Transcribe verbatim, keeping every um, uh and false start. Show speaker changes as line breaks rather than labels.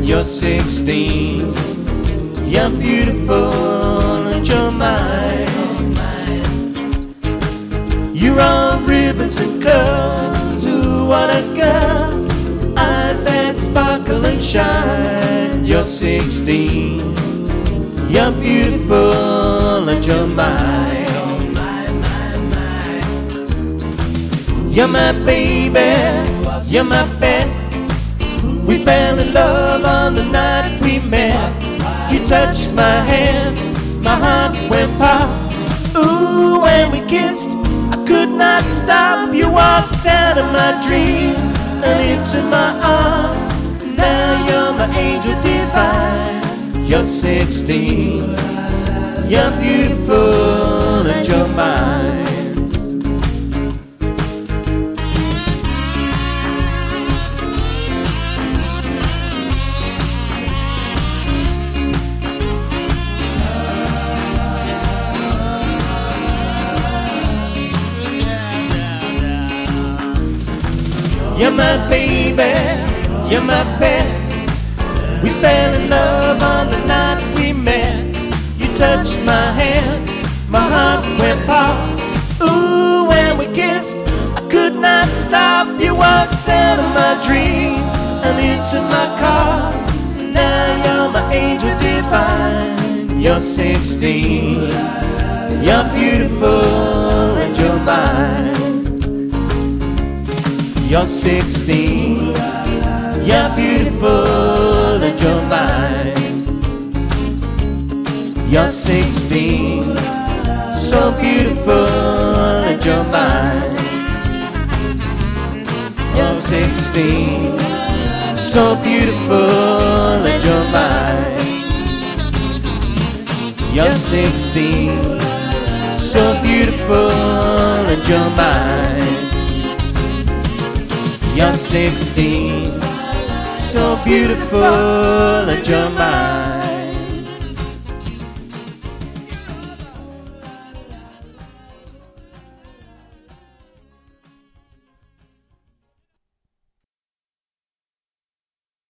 You're sixteen. You're beautiful and you're mine. You're all ribbons and curls. Ooh, what a girl. Eyes that sparkle and shine. You're sixteen. You're beautiful and you're mine. You're my baby, you're my pet. We fell in love on the night we met. You touched my hand, my heart went pop. Ooh, when we kissed, I could not stop. You walked out of my dreams and into my arms. Now you're my angel divine. You're sixteen, you're beautiful and you're mine. You're my baby, you're my pet. We fell in love on the night we met. You touched my hand, my heart went pop. Ooh, when we kissed, I could not stop. You walked out of my dreams and into my car. Now you're my angel divine. You're sixteen, you're beautiful and you're mine. You're sixteen, you're beautiful and you're mine. You're sixteen, so beautiful and you're mine. You're sixteen, so beautiful and you're mine. You're sixteen, so beautiful and you're mine. You're sixteen, so beautiful and you're mine.